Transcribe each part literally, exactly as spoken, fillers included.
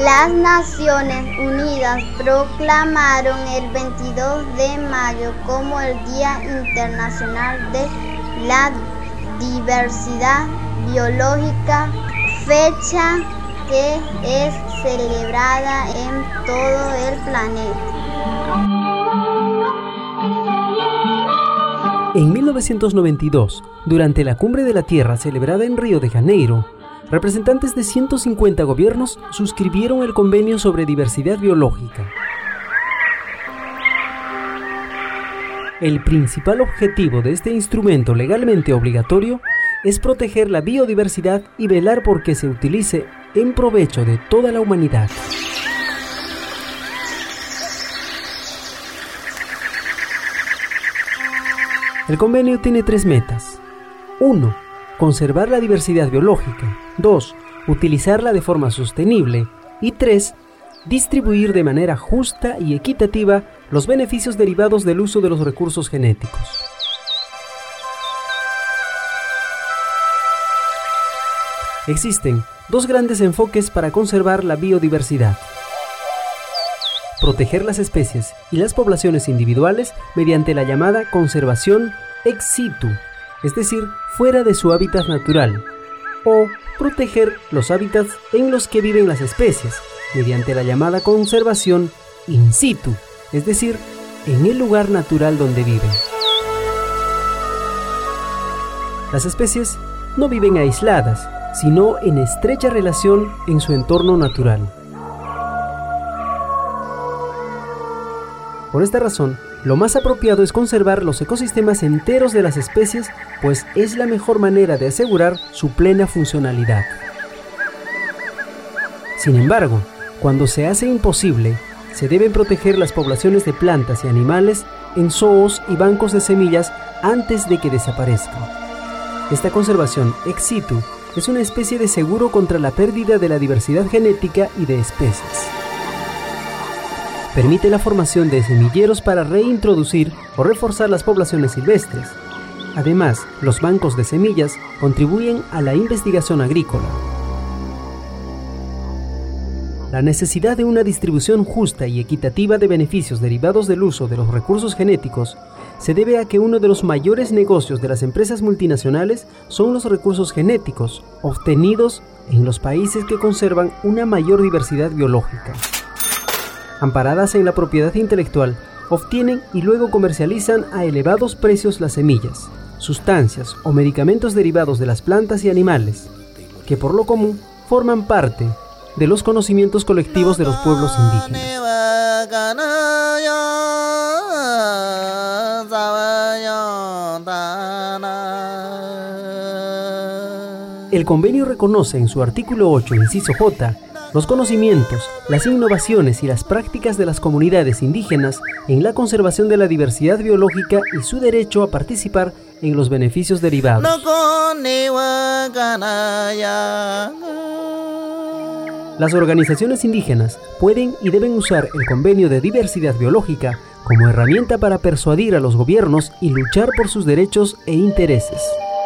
Las Naciones Unidas proclamaron el veintidós de mayo como el Día Internacional de la Diversidad Biológica, fecha que es celebrada en todo el planeta. En mil novecientos noventa y dos, durante la Cumbre de la Tierra celebrada en Río de Janeiro, representantes de ciento cincuenta gobiernos suscribieron el Convenio sobre Diversidad Biológica. El principal objetivo de este instrumento legalmente obligatorio es proteger la biodiversidad y velar por que se utilice en provecho de toda la humanidad. El convenio tiene tres metas. uno. Conservar la diversidad biológica. dos. Utilizarla de forma sostenible. Y tres. Distribuir de manera justa y equitativa los beneficios derivados del uso de los recursos genéticos. Existen dos grandes enfoques para conservar la biodiversidad. Proteger las especies y las poblaciones individuales mediante la llamada conservación ex situ, es decir, fuera de su hábitat natural, o proteger los hábitats en los que viven las especies, mediante la llamada conservación in situ, es decir, en el lugar natural donde viven. Las especies no viven aisladas, sino en estrecha relación en su entorno natural. Por esta razón, lo más apropiado es conservar los ecosistemas enteros de las especies, pues es la mejor manera de asegurar su plena funcionalidad. Sin embargo, cuando se hace imposible, se deben proteger las poblaciones de plantas y animales en zoos y bancos de semillas antes de que desaparezcan. Esta conservación ex situ es una especie de seguro contra la pérdida de la diversidad genética y de especies. Permite la formación de semilleros para reintroducir o reforzar las poblaciones silvestres. Además, los bancos de semillas contribuyen a la investigación agrícola. La necesidad de una distribución justa y equitativa de beneficios derivados del uso de los recursos genéticos se debe a que uno de los mayores negocios de las empresas multinacionales son los recursos genéticos, obtenidos en los países que conservan una mayor diversidad biológica. Amparadas en la propiedad intelectual, obtienen y luego comercializan a elevados precios las semillas, sustancias o medicamentos derivados de las plantas y animales, que por lo común forman parte de los conocimientos colectivos de los pueblos indígenas. El convenio reconoce en su artículo ocho, inciso J, los conocimientos, las innovaciones y las prácticas de las comunidades indígenas en la conservación de la diversidad biológica y su derecho a participar en los beneficios derivados. Las organizaciones indígenas pueden y deben usar el convenio de diversidad biológica como herramienta para persuadir a los gobiernos y luchar por sus derechos e intereses.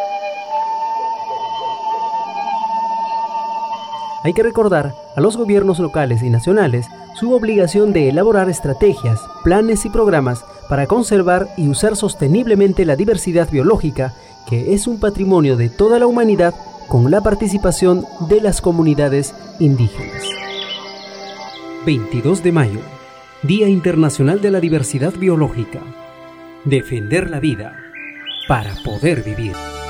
Hay que recordar a los gobiernos locales y nacionales su obligación de elaborar estrategias, planes y programas para conservar y usar sosteniblemente la diversidad biológica, que es un patrimonio de toda la humanidad con la participación de las comunidades indígenas. veintidós de mayo, Día Internacional de la Diversidad Biológica. Defender la vida para poder vivir.